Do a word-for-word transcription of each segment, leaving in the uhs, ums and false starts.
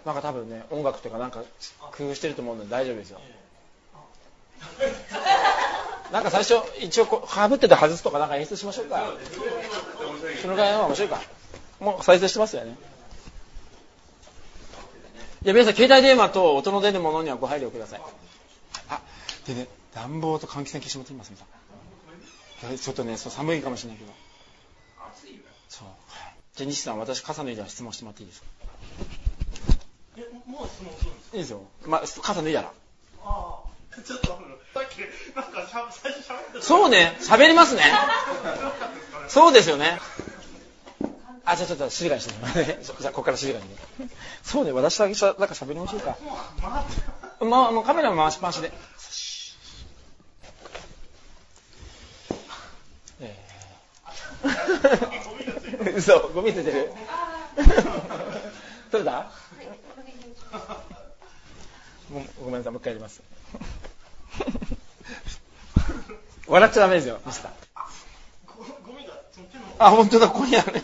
なんか多分ね、音楽とかなんか工夫してると思うので大丈夫ですよ。なんか最初一応こうかぶってて外すとかなんか演出しましょうか。そのぐらいの方が面白いか。もう再生してますよね。じゃあ皆さん携帯電話と音の出るものにはご配慮ください。あ、でね、暖房と換気扇消してもらっています。ちょっとね、そう寒いかもしれないけど。そう。じゃあ西さん、私傘脱いだら質問してもらっていいですか。 え、もう質問するんですか。 いいですよ。まあ、傘脱いだら。ああ、ちょっとさっきなんかしゃ最初喋ってた。 そうね、喋りますね。そうですよね。あ、じゃあちょっと静かにしてもらって。じゃあここから静かにね。そうね、私だけしゃなんか喋りましょうか。まあ、もうカメラも回しっぱなしで。えー、嘘、ゴミついてる。取れた？もうごめんなさい、もう一回やります。笑っちゃダメですよ、ミスター。あ、本当だ、ここにあるね。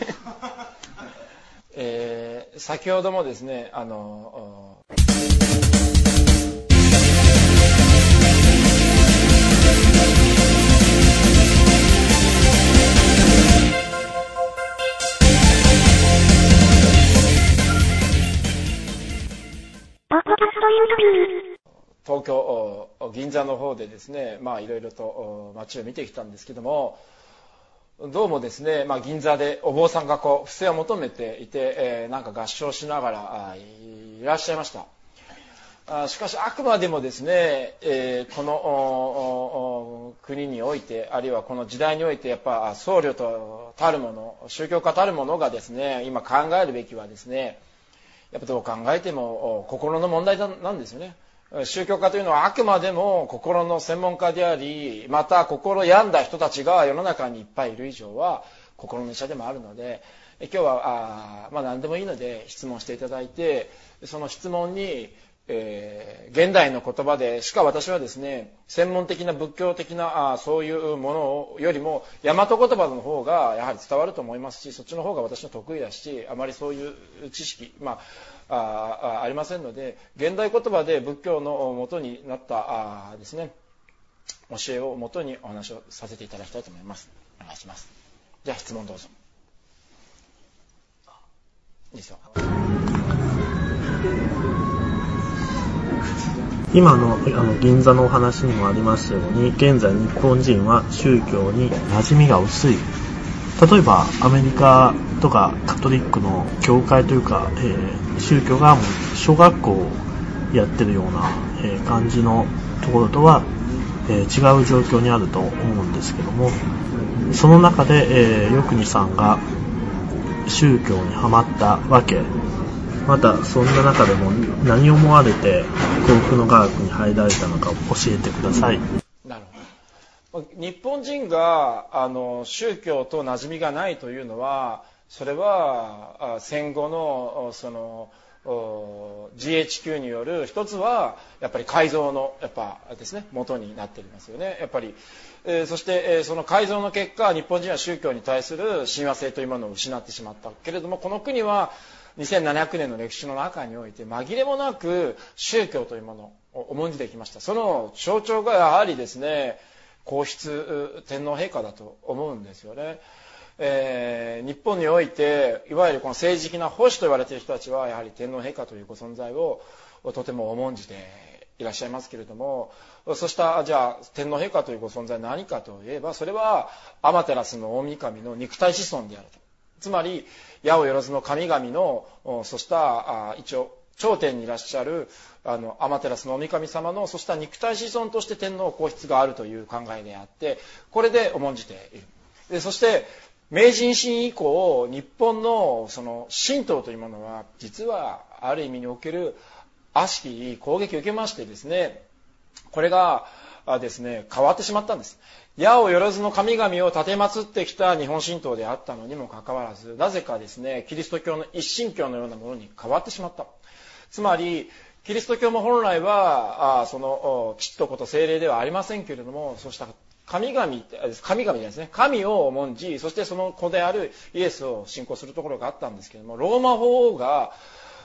えー、先ほどもですね、あの東京銀座の方でですね、まあいろいろと街を見てきたんですけども、どうもですね、まあ、銀座でお坊さんがこう布施を求めていて、えー、なんか合唱しながらいらっしゃいました。あしかしあくまでもですね、えー、この国において、あるいはこの時代において、やっぱ僧侶とたるもの、宗教家たるものがですね、今考えるべきはですね、やっぱどう考えても心の問題なんですよね。宗教家というのはあくまでも心の専門家であり、また心病んだ人たちが世の中にいっぱいいる以上は心の医者でもあるので、今日はあ、まあ、何でもいいので質問していただいて、その質問に、えー、現代の言葉でしか私はですね、専門的な仏教的なあそういうものよりも大和言葉の方がやはり伝わると思いますし、そっちの方が私の得意だし、あまりそういう知識、まああ, ありませんので、現代言葉で仏教の元になったあですね、教えを元にお話をさせていただきたいと思います。お願いします。じゃあ質問どうぞ。いいですよ。 今 の, あの銀座のお話にもありましたように、現在日本人は宗教に馴染みが薄い。例えばアメリカとかカトリックの教会というか、えー、宗教がもう小学校をやってるような、えー、感じのところとは、えー、違う状況にあると思うんですけども、その中で、えー、よくにさんが宗教にはまったわけ、またそんな中でも何を思われて幸福の科学に入られたのか教えてください。 なるほど。日本人があの宗教と馴染みがないというのは、それは戦後のその ジーエイチキュー による一つはやっぱり改造のやっぱですね元になっていますよね。やっぱり、えー、そして、えー、その改造の結果、日本人は宗教に対する親和性というものを失ってしまったけれども、この国はにせんななひゃくねんの歴史の中において紛れもなく宗教というものを重んじてきました。その象徴がやはりですね、皇室天皇陛下だと思うんですよね。えー、日本においていわゆるこの政治的な保守と言われている人たちはやはり天皇陛下というご存在をとても重んじていらっしゃいますけれども、そうしたじゃあ天皇陛下というご存在は何かといえば、それは天照の大神の肉体子孫であると。つまり矢をよろずの神々のそうした一応頂点にいらっしゃるあの天照の大神様のそうした肉体子孫として天皇皇室があるという考えであって、これで重んじている。でそして明治維新以降、日本のその神道というものは実はある意味における悪しき攻撃を受けましてですね、これがですね変わってしまったんです。矢をよろずの神々を奉ってきた日本神道であったのにもかかわらず、なぜかですねキリスト教の一神教のようなものに変わってしまった。つまりキリスト教も本来はあその父と子と聖霊ではありませんけれども、そうした神々神々ですね、神を重んじ、そしてその子であるイエスを信仰するところがあったんですけれども、ローマ法王が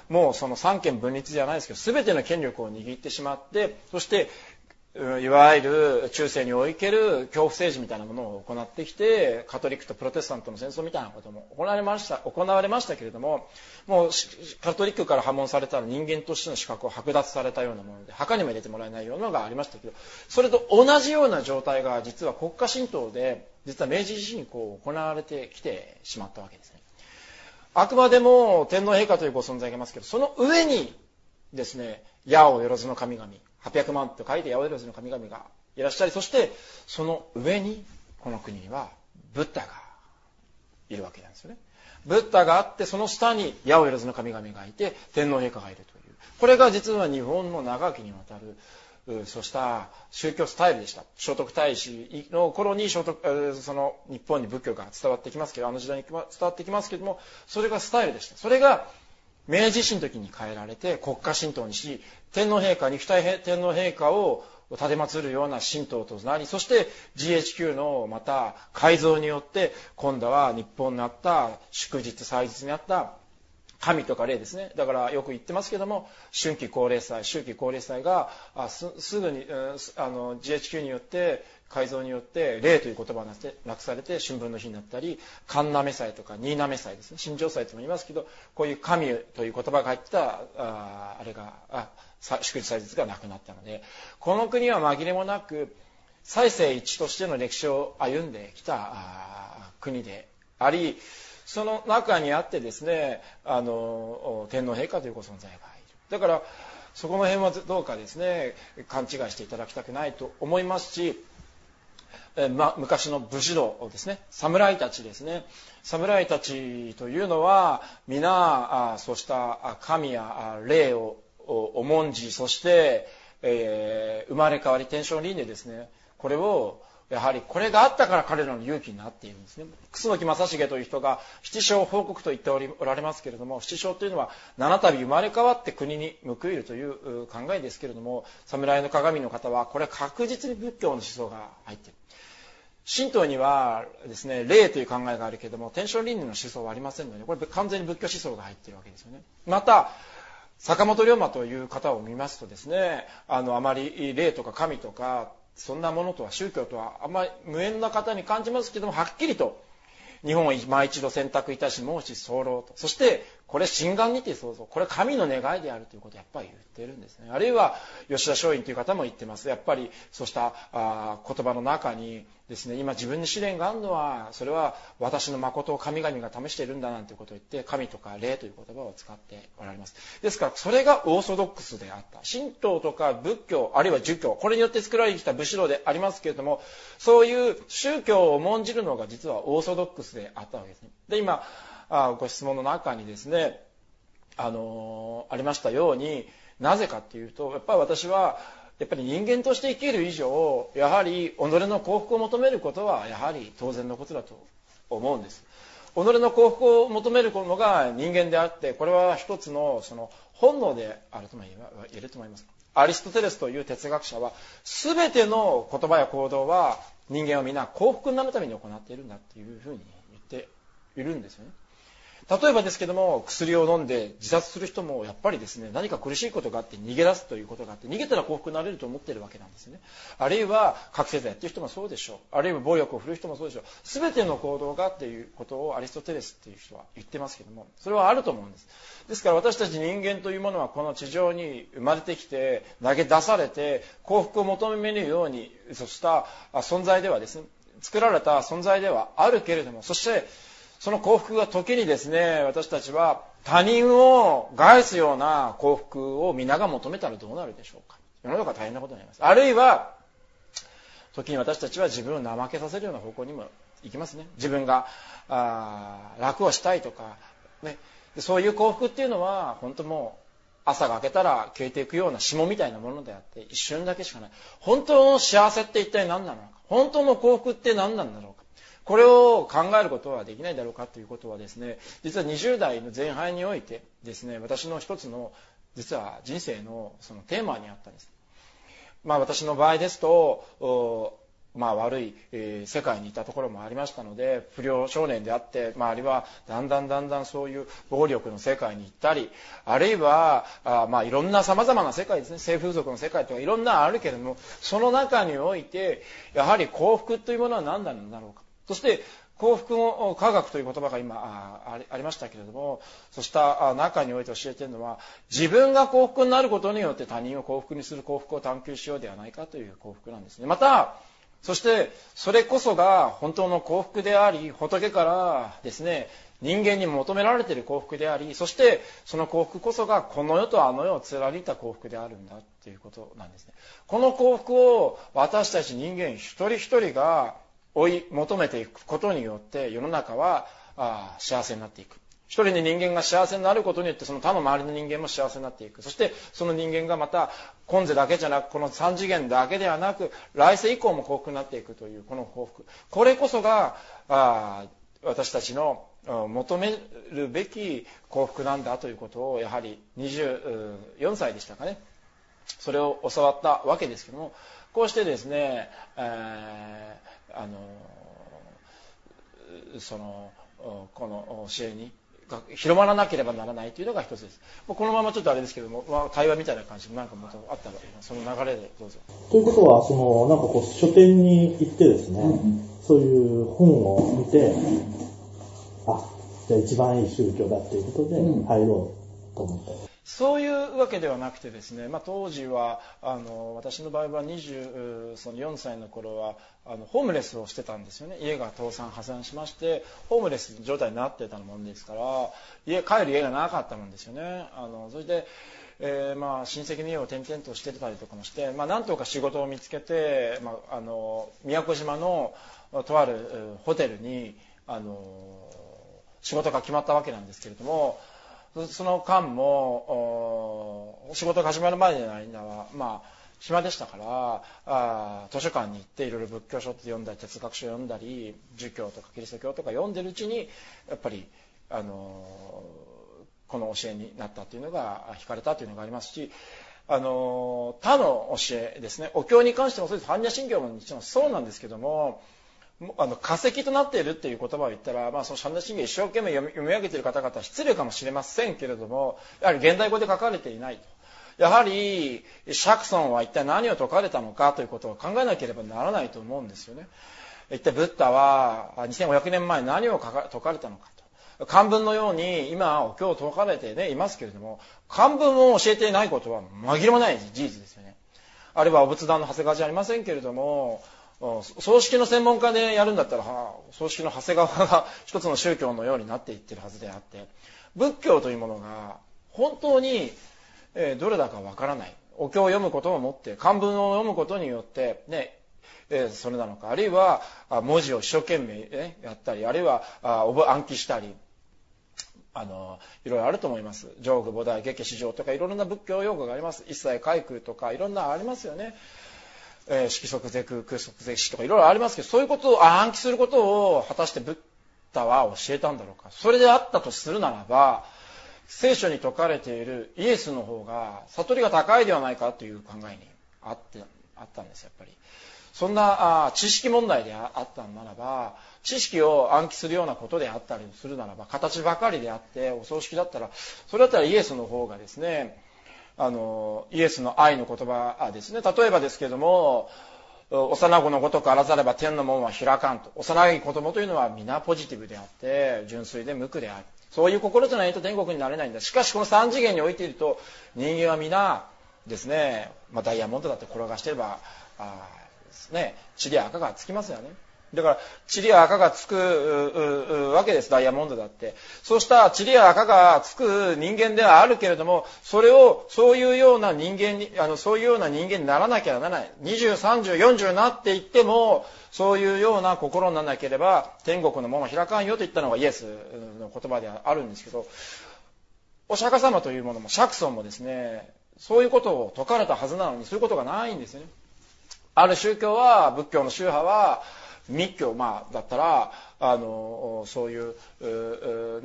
もうその三権分立じゃないですけど、全ての権力を握ってしまって、そしていわゆる中世における恐怖政治みたいなものを行ってきて、カトリックとプロテスタントの戦争みたいなことも行われました行われましたけれども、もうカトリックから破門されたら人間としての資格を剥奪されたようなもので、墓にも入れてもらえないようなのがありましたけど、それと同じような状態が実は国家神道で、実は明治維新以降行われてきてしまったわけですね。あくまでも天皇陛下というご存在がいますけど、その上にですね、矢を万の神々、はっぴゃくまんと書いて矢を万の神々がいらっしゃり、そしてその上にこの国にはブッダがいるわけなんですよね。ブッダがあって、その下に矢を万の神々がいて、天皇陛下がいるという、これが実は日本の長きにわたるそうした宗教スタイルでした。聖徳太子の頃に聖徳その日本に仏教が伝わってきますけど、あの時代に伝わってきますけども、それがスタイルでした。それが明治維新の時に変えられて国家神道にし、天皇陛下に二重天皇陛下を立て祀るような神道となり、そして ジーエイチキュー のまた改造によって今度は日本にあった祝日祭日にあった神とか霊ですね。だからよく言ってますけども、春季皇霊祭、秋季皇霊祭があ す, すぐにあの ジーエイチキュー によって改造によって霊という言葉がなくされて春分の日になったり、神嘗祭とか新嘗祭ですね、新城祭とも言いますけど、こういう神という言葉が入ったああれがあ祝日祭日がなくなったので、この国は紛れもなく祭政一致としての歴史を歩んできた国であり、その中にあってですね、あの天皇陛下というご存在がいる。だからそこの辺はどうかですね、勘違いしていただきたくないと思いますし、えま、昔の武士道ですね、侍たちですね、侍たちというのは皆あそうした神や霊を重んじ、そして、えー、生まれ変わり天正輪廻ですね、これをやはりこれがあったから彼らの勇気になっているんですね。楠木正成という人が七生報告と言っておりおられますけれども、七生というのは七度生まれ変わって国に報いるという考えですけれども、侍の鏡の方はこれは確実に仏教の思想が入っている。神道にはですね、霊という考えがあるけれども、天正輪廻の思想はありませんので、これ完全に仏教思想が入っているわけですよね。また坂本龍馬という方を見ますとですね、あのあまり霊とか神とかそんなものとは、宗教とはあんまり無縁な方に感じますけども、はっきりと日本を今一度選択いたし申し候と、そしてこれ真眼にて創造、これ神の願いであるということをやっぱり言ってるんですね。あるいは吉田松陰という方も言ってます。やっぱりそうしたあ言葉の中にですね、今自分に試練があるのはそれは私の誠を神々が試しているんだなんていうことを言って、神とか霊という言葉を使っておられます。ですからそれがオーソドックスであった。神道とか仏教あるいは儒教、これによって作られてきた武士道でありますけれども、そういう宗教を重んじるのが実はオーソドックスであったわけですね。で、今あご質問の中にですね、あのー、ありましたように、なぜかっていうと、やっぱり私はやっぱり人間として生きる以上、やはり己の幸福を求めることはやはり当然のことだと思うんです。己の幸福を求めるのが人間であって、これは一つのその本能であるとも言えると思います。アリストテレスという哲学者は、全ての言葉や行動は人間はみんな幸福になるために行っているんだっていうふうに言っているんですよね。例えばですけども、薬を飲んで自殺する人もやっぱりですね、何か苦しいことがあって逃げ出すということがあって、逃げたら幸福になれると思っているわけなんですね。あるいは覚醒剤やっている人もそうでしょう。あるいは暴力を振るう人もそうでしょう。全ての行動がっていうことをアリストテレスっていう人は言ってますけども、それはあると思うんです。ですから私たち人間というものはこの地上に生まれてきて投げ出されて幸福を求めるようにそうした存在ではですね、作られた存在ではあるけれども、そしてその幸福が時にですね、私たちは他人を害すような幸福を皆が求めたらどうなるでしょうか。世の中は大変なことになります。あるいは時に私たちは自分を怠けさせるような方向にも行きますね。自分があ楽をしたいとか、ね、そういう幸福っていうのは本当もう朝が明けたら消えていくような霜みたいなものであって一瞬だけしかない。本当の幸せって一体何なのか、本当の幸福って何なんだろうか、これを考えることはできないだろうかということはですね、実はにじゅう代の前半においてですね、私の一つの実は人生のそのテーマにあったんです。まあ私の場合ですと、 まあ悪い、えー、世界にいたところもありましたので、不良少年であって、周りはだんだんだんだんそういう暴力の世界に行ったり、あるいは、あまあいろんな様々な世界ですね、性風俗の世界とかいろんなあるけれども、その中において、やはり幸福というものは何なんだろうか。そして、幸福の科学という言葉が今ありましたけれども、そうした中において教えているのは、自分が幸福になることによって他人を幸福にする幸福を探求しようではないかという幸福なんですね。また、そしてそれこそが本当の幸福であり、仏からですね、人間に求められている幸福であり、そしてその幸福こそがこの世とあの世を貫いた幸福であるんだということなんですね。この幸福を私たち人間一人一人が追い求めていくことによって世の中はあ幸せになっていく。一人の人間が幸せになることによってその他の周りの人間も幸せになっていく。そしてその人間がまた今世だけじゃなく、この三次元だけではなく来世以降も幸福になっていくというこの幸福、これこそがあ私たちの求めるべき幸福なんだということを、やはりにじゅうよんさいでしたかね、それを教わったわけですけども、こうしてですね、えー、あのそのこの教えに広まらなければならないというのが一つです。このままちょっとあれですけども、まあ、会話みたいな感じで何かもっとあったらその流れでどうぞ。 ということは、そのなんかこう書店に行ってですね、うん、そういう本を見て、あ、じゃあ一番いい宗教だっていうことで入ろうと思った。うん、 そういうわけではなくてですね、まあ、当時はあの私の場合はにじゅうよんさいの頃はあのホームレスをしてたんですよね。家が倒産破産しましてホームレス状態になってたもんですから、家帰る家がなかったもんですよね。あのそれで、えーまあ、親戚の家を転々としてたりとかもして、まあ、なんとか仕事を見つけて、まあ、あの宮古島のとあるホテルにあの仕事が決まったわけなんですけれども、その間も仕事が始まる前の間はまあ暇でしたから、あ図書館に行っていろいろ仏教書って読んだり哲学書読んだり儒教とかキリスト教とか読んでるうちにやっぱりあのこの教えになったというのが惹かれたというのがありますし、あの他の教えですね、お経に関してもそうです。般若心経ももちろんそうなんですけども、あの化石となっているっていう言葉を言ったら、まあ、その般若心経一生懸命読み、読み上げている方々は失礼かもしれませんけれども、やはり現代語で書かれていないと。やはり釈尊は一体何を説かれたのかということを考えなければならないと思うんですよね。一体ブッダはにせんごひゃくねんまえ何を説かれたのかと。漢文のように今お経を説かれて、ね、いますけれども、漢文を教えていないことは紛れもない事実ですよね。あるいはお仏壇の長谷川じゃありませんけれども、葬式の専門家でやるんだったら、葬式の長谷川が一つの宗教のようになっていってるはずであって、仏教というものが本当にどれだかわからない。お経を読むことをもって、漢文を読むことによってね、それなのか、あるいは文字を一生懸命、ね、やったり、あるいは暗記したり、あのいろいろあると思います。上具菩提下家四条とかいろいろな仏教用語があります。一切皆空とかいろんなありますよね。えー、色即是空、空即是死とかいろいろありますけど、そういうことを暗記することを果たしてブッダは教えたんだろうか。それであったとするならば、聖書に説かれているイエスの方が悟りが高いではないかという考えにあって、あったんです。やっぱりそんなあ知識問題であったならば、知識を暗記するようなことであったりするならば、形ばかりであってお葬式だったら、それだったらイエスの方がですね、あのイエスの愛の言葉ですね。例えばですけれども、幼子のごとくあらざれば天の門は開かんと。幼い子供というのは皆ポジティブであって純粋で無垢である。そういう心じゃないと天国になれないんだ。しかしこの三次元においていると、人間は皆ですね、まあ、ダイヤモンドだって転がしてればあですね、塵や赤がつきますよね。だから塵や赤がつくわけです。ダイヤモンドだって。そうした塵や赤がつく人間ではあるけれども、それをそういうような人間にあのそういうような人間にならなきゃならない。にじゅう、さんじゅう、よんじゅうになっていってもそういうような心にならなければ天国の門は開かんよと言ったのがイエスの言葉であるんですけど、お釈迦様というものも釈尊もですね、そういうことを説かれたはずなのにそういうことがないんですよね。ある宗教は、仏教の宗派は密教、まあ、だったらあのそういう、ね、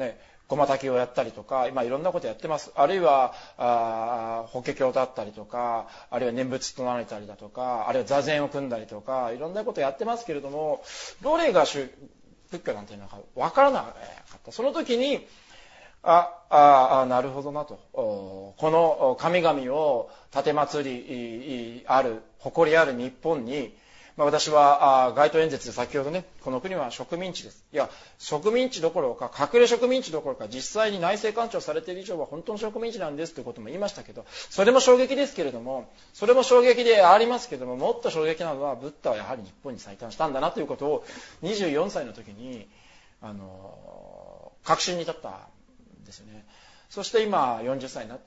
駒焚をやったりとか、今いろんなことやってます。あるいは、あ法華経だったりとか、あるいは念仏唱えたりだとか、あるいは座禅を組んだりとか、いろんなことやってますけれども、どれが仏教なんていうのかわからなかった。その時に、あ、あ、あ、なるほどなと。この神々を立て祭りある、誇りある日本に、まあ、私は街頭演説で先ほどね、この国は植民地です。いや、植民地どころか、隠れ植民地どころか、実際に内政官庁されている以上は本当の植民地なんですということも言いましたけど、それも衝撃ですけれども、それも衝撃でありますけれども、もっと衝撃なのは、ブッダはやはり日本に最誕したんだなということを、にじゅうよんさいの時に、あの、確信に至ったんですよね。そして今、よんじゅっさいになって、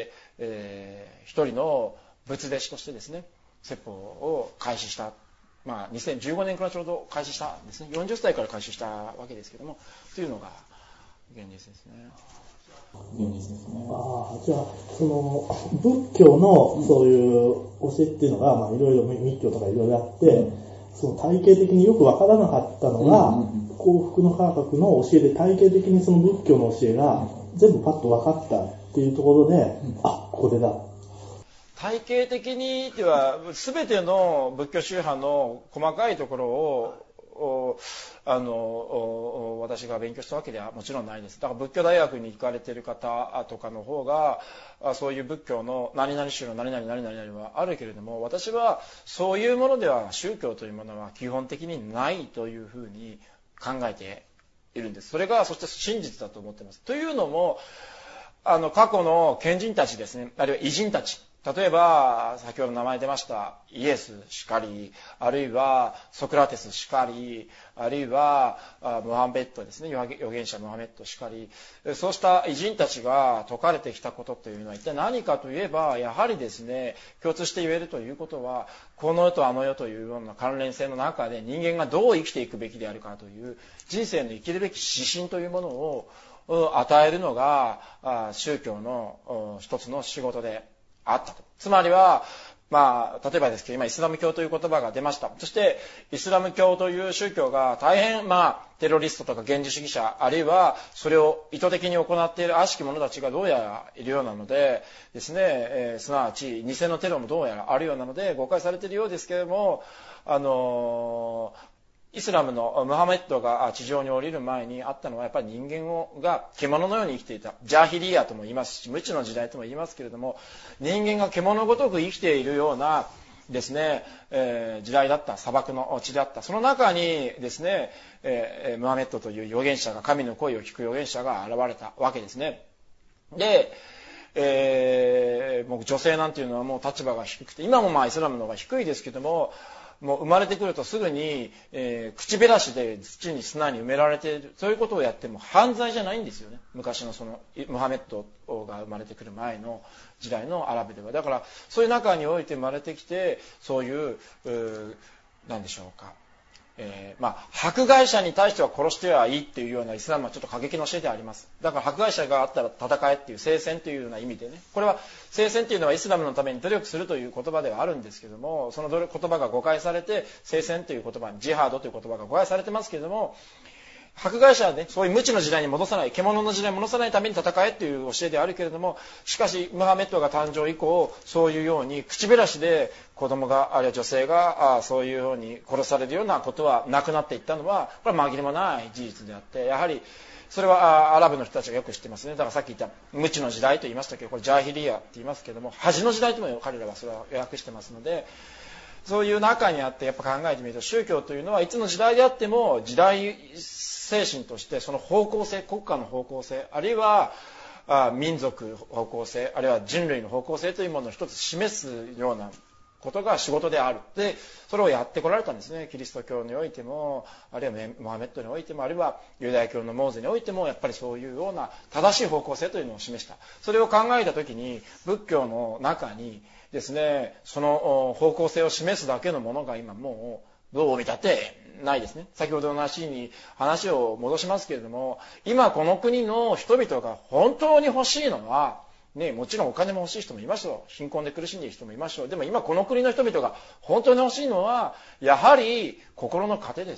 えー、一人の仏弟子としてですね、説法を開始した。まあ、にせんじゅうごねんからちょうど開始したんですね。よんじゅっさいから開始したわけですけども、というのが現実ですね。現実ですね。 ああ、じゃあ、その、仏教のそういう教えっていうのが、まあ、いろいろ密教とかいろいろあって、うん、その体系的によくわからなかったのが、うんうんうん、幸福の科学の教えで体系的にその仏教の教えが全部パッと分かったっていうところで、うん、あ、これだ。 体系的にでは全ての仏教宗派の細かいところをあの私が勉強したわけではもちろんないです。だから仏教大学に行かれている方とかの方がそういう仏教の何々宗の何々何々はあるけれども、私はそういうものでは宗教というものは基本的にないというふうに考えているんです。それがそして真実だと思っています。というのもあの過去の賢人たちですね、あるいは偉人たち、例えば先ほど名前出ましたイエスしかり、あるいはソクラテスしかり、あるいはムハンメットですね、預言者ムハンメットしかり、そうした偉人たちが説かれてきたことというのは一体何かといえば、やはりですね、共通して言えるということは、この世とあの世というような関連性の中で人間がどう生きていくべきであるかという人生の生きるべき指針というものを与えるのが宗教の一つの仕事であったと。つまりは、まあ、例えばですけど、今イスラム教という言葉が出ました。そしてイスラム教という宗教が大変、まあ、テロリストとか原理主義者、あるいはそれを意図的に行っている悪しき者たちがどうやらいるようなのでですね、えー、すなわち偽のテロもどうやらあるようなので誤解されているようですけれども、あのーイスラムのムハメットが地上に降りる前にあったのはやっぱり人間をが獣のように生きていた。ジャーヒリヤとも言いますし、無知の時代とも言いますけれども、人間が獣ごとく生きているようなですね、えー、時代だった、砂漠の地であった。その中にですね、えー、ムハメットという預言者が、神の声を聞く預言者が現れたわけですね。で、えー、もう女性なんていうのはもう立場が低くて、今もまあイスラムの方が低いですけども、もう生まれてくるとすぐに、えー、口べらしで土に砂に埋められている、そういうことをやっても犯罪じゃないんですよね。昔のそのムハメットが生まれてくる前の時代のアラブでは。だからそういう中において生まれてきて、そういう、うー、なんでしょうか、えー、まあ迫害者に対しては殺してはいいっていうようなイスラムはちょっと過激の教えであります。だから迫害者があったら戦えっていう聖戦というような意味でね、これは聖戦というのはイスラムのために努力するという言葉ではあるんですけども、その言葉が誤解されて聖戦という言葉にジハードという言葉が誤解されてますけれども、迫害者はね、そういう無知の時代に戻さない、獣の時代に戻さないために戦えという教えであるけれども、しかしムハメットが誕生以降、そういうように口べらしで子供があるいは女性があそういうように殺されるようなことはなくなっていったのは、これは紛れもない事実であって、やはりそれはアラブの人たちがよく知ってますね。だからさっき言った無知の時代と言いましたけど、これジャーヒリヤって言いますけども、恥の時代とも彼らはそれは予約してますので、そういう中にあってやっぱ考えてみると、宗教というのはいつの時代であっても時代精神としてその方向性、国家の方向性、あるいはあ民族方向性、あるいは人類の方向性というものを一つ示すようなことが仕事である。で、それをやってこられたんですね。キリスト教においても、あるいはムハメットにおいても、あるいはユダヤ教のモーゼにおいても、やっぱりそういうような正しい方向性というのを示した。それを考えたときに、仏教の中にですね、その方向性を示すだけのものが今もうどう見たってないですね。先ほどの話に話を戻しますけれども、今この国の人々が本当に欲しいのは、ね、もちろんお金も欲しい人もいますよ。貧困で苦しんでいる人もいますよ。でも今この国の人々が本当に欲しいのは、やはり心の糧ですよね。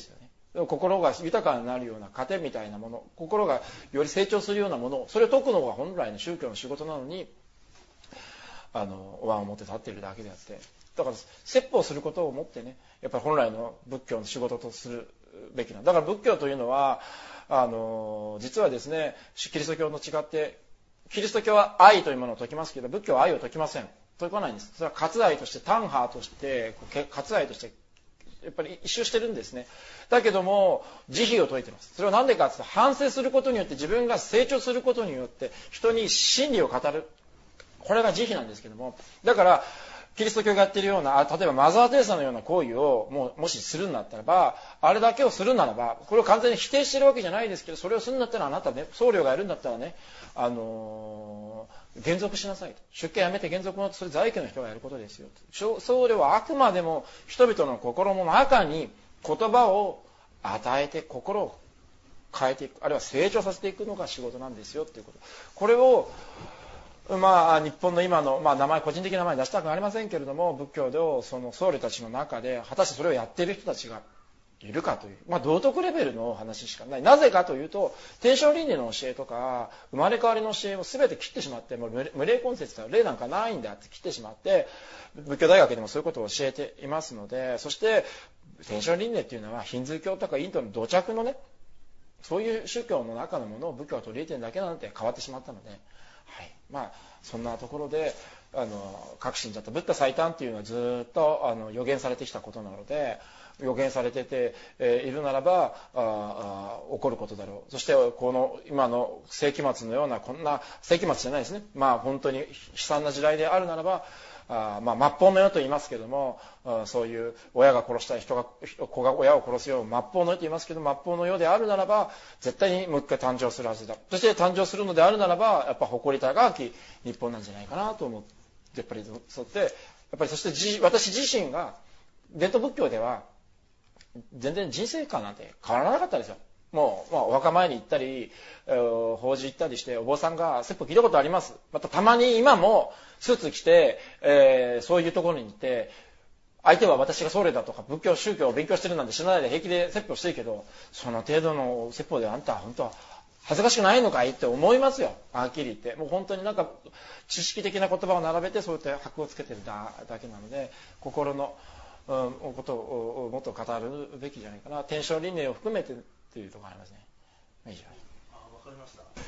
心が豊かになるような糧みたいなもの、心がより成長するようなもの、それを説くのが本来の宗教の仕事なのに、あの和を持って立っているだけであって、だから説法することをもってね、やっぱり本来の仏教の仕事とするべきな。だから仏教というのはあの実はですね、キリスト教と違って、キリスト教は愛というものを説きますけど、仏教は愛を説きません。説かないんです。それは割愛として、単派として割愛としてやっぱり一周してるんですね。だけども慈悲を説いてます。それは何でかというと、反省することによって、自分が成長することによって人に真理を語る、これが慈悲なんですけども、だからキリスト教がやっているような、例えばマザー・テレサのような行為をももしするんだったらば、あれだけをするならば、これを完全に否定しているわけじゃないですけど、それをするんだったら、あなたね、僧侶がやるんだったらね、あのー、減俗しなさいと。出家やめて減俗の、それ在家の人がやることですよと。僧侶はあくまでも人々の心の中に言葉を与えて、心を変えていく、あるいは成長させていくのが仕事なんですよということ。これをまあ、日本の今の、まあ、名前、個人的な名前出したくありませんけれども、仏教でその僧侶たちの中で果たしてそれをやっている人たちがいるかという、まあ、道徳レベルの話しかない。なぜかというと、天正倫理の教えとか生まれ変わりの教えを全て切ってしまって、もう無霊根節とは霊なんかないんだって切ってしまって、仏教大学でもそういうことを教えていますので、そして天正倫理っていうのはヒンズー教とかインドの土着のね、そういう宗教の中のものを仏教が取り入れてるだけなんて変わってしまったので、はい、まあそんなところで、あの各信者とブッダ最短っていうのはずっとあの予言されてきたことなので、予言されてて、えー、いるならばああ起こることだろう。そしてこの今の世紀末のような、こんな世紀末じゃないですね、まあ本当に悲惨な時代であるならば、あまあ、末法の世と言いますけども、あそういう親が殺したい人が子が親を殺すよう末法の世と言いますけど、末法の世であるならば絶対にもう一回誕生するはずだ。そして誕生するのであるならば、やっぱ誇り高き日本なんじゃないかなと思って、やっぱりそうって、やっぱりそしてじ私自身が伝統仏教では全然人生観なんて変わらなかったですよ。もう、まあ、お墓参り行ったり、えー、法事行ったりして、お坊さんが説法聞いたことあります。またたまに今もスーツ着て、えー、そういうところに行って、相手は私が僧侶だとか仏教宗教を勉強してるなんて知らないで平気で説法してるけど、その程度の説法であんたは本当は恥ずかしくないのかいって思いますよ。はっきり言って。もう本当になんか知識的な言葉を並べてそうやって箔をつけてるだけなので、心の、うん、ことをもっと語るべきじゃないかな。天正倫理を含めてっていうところがありますね。以上。 あ、わかりました。